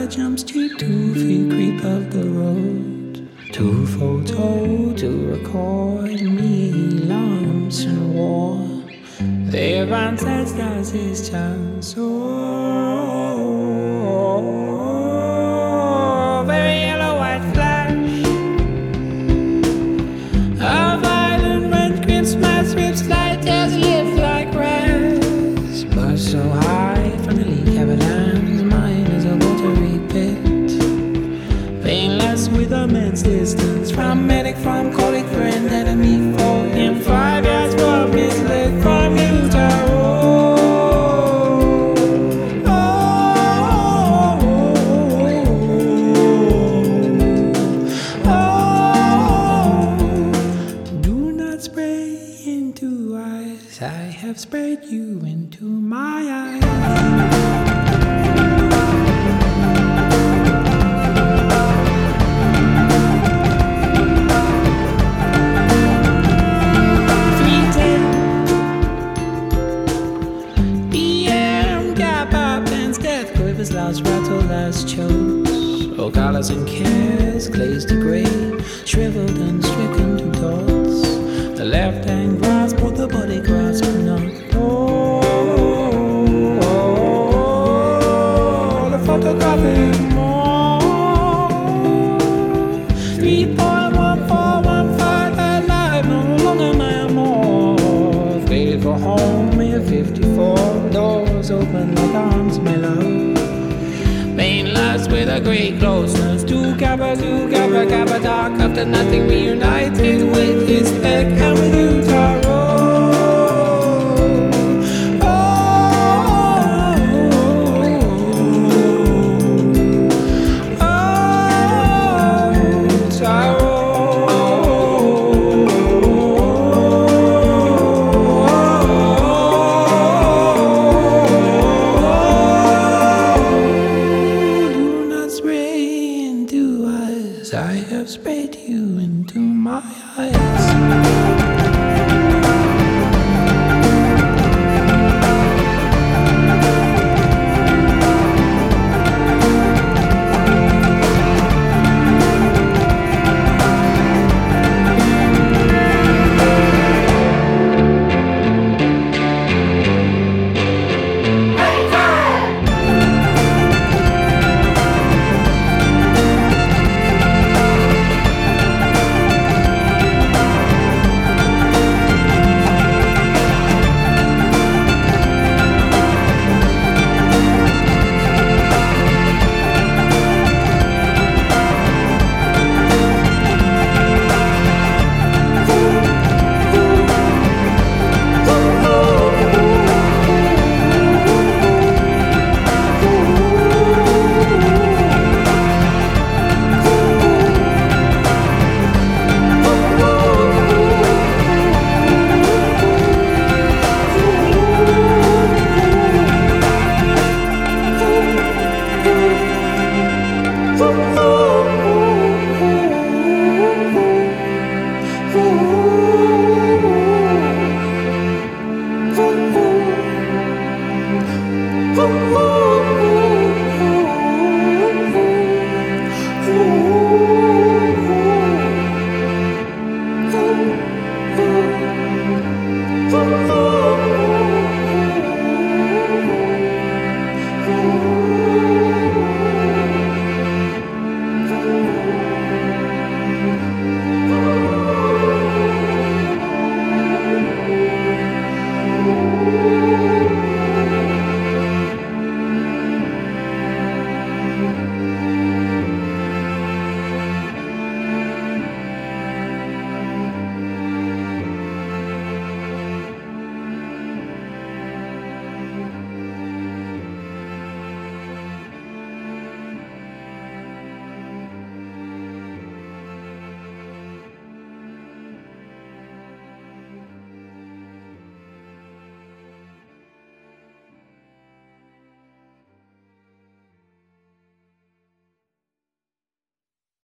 Jump Street, 2 feet creep up the road. 2 photo to record me, lumps and war. Their ancestors is chance. Oh, very yellow white flash. A violent red Christmas rips light as live like grass. But so high from the leak avalanche, mine is a watery pit. Painless with immense distance from medic, from colleague, friend, enemy, foe. In 5 years from misled from Utah. Do not spray into eyes. I have sprayed you into my eyes. His last rattle, last chokes. Oh, collars and cares, glazed to grey, shriveled and stricken to dots. The left hand grasp, but the body grasp not. Oh, the photographic more. 3.1415 alive, no longer my amour. Faded for home, mere 54 doors open like arms, my love. Painless with a great closeness. To Kappa, dark. After nothing reunited with his peck and with you, Taro. I have sprayed you into my eyes. Ooh.